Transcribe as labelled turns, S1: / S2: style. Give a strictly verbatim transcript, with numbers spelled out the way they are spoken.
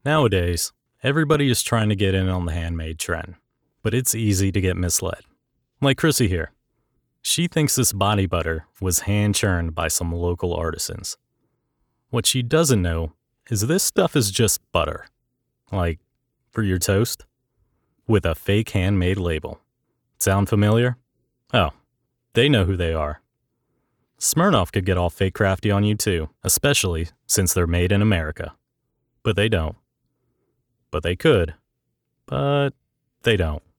S1: Nowadays, everybody is trying to get in on the handmade trend, but it's easy to get misled. Like Chrissy here. She thinks this body butter was hand churned by some local artisans. What she doesn't know is this stuff is just butter. Like, for your toast? With a fake handmade label. Sound familiar? Oh, they know who they are. Smirnoff could get all fake crafty on you too, especially since they're made in America. But they don't. But they could. But they don't.